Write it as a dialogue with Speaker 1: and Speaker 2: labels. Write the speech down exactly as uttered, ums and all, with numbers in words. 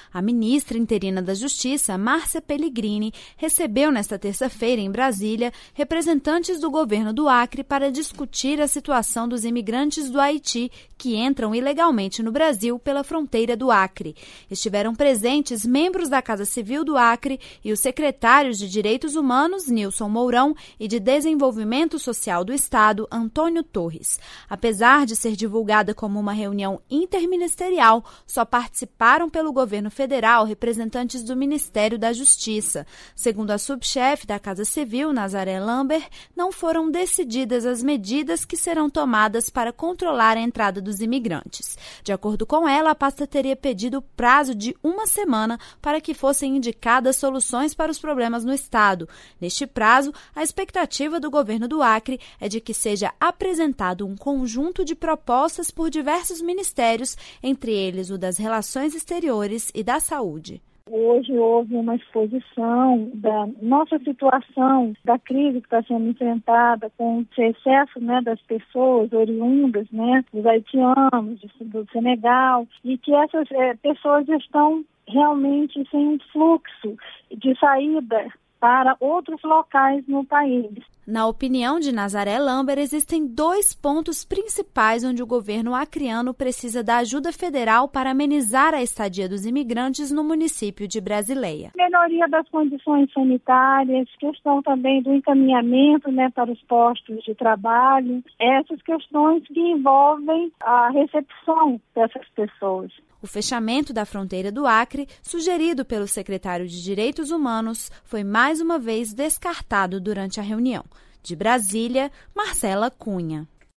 Speaker 1: A ministra interina da Justiça, Márcia Pellegrini, recebeu nesta terça-feira em Brasília representantes do governo do Acre para discutir a situação dos imigrantes do Haiti que entram ilegalmente no Brasil pela fronteira do Acre. Estiveram presentes membros da Casa Civil do Acre e os secretários de Direitos Humanos, Nilson Mourão, e de Desenvolvimento Social do Estado, Antônio Torres. Apesar de ser divulgada como uma reunião interministerial, só participaram pelo governo federal representantes do Ministério da Justiça. Segundo a subchefe da Casa Civil, Nazaré Lambert, não foram decididas as medidas que serão tomadas para controlar a entrada dos imigrantes. De acordo com ela, a pasta teria pedido prazo de uma semana para que fossem indicadas soluções para os problemas no estado. Neste prazo, a expectativa do governo do Acre é de que seja apresentado um conjunto de propostas por diversos ministérios, entre eles o das Relações Exteriores e da Saúde.
Speaker 2: Hoje houve uma exposição da nossa situação, da crise que está sendo enfrentada com o excesso, né, das pessoas oriundas, né, dos haitianos, do Senegal, e que essas é, pessoas estão realmente sem um fluxo de saída para outros locais no país.
Speaker 1: Na opinião de Nazaré Lambert, existem dois pontos principais onde o governo acreano precisa da ajuda federal para amenizar a estadia dos imigrantes no município de Brasileia.
Speaker 2: Melhoria das condições sanitárias, questão também do encaminhamento, né, para os postos de trabalho, essas questões que envolvem a recepção dessas pessoas.
Speaker 1: O fechamento da fronteira do Acre, sugerido pelo secretário de Direitos Humanos, foi mais uma vez descartado durante a reunião. De Brasília, Marcela Cunha.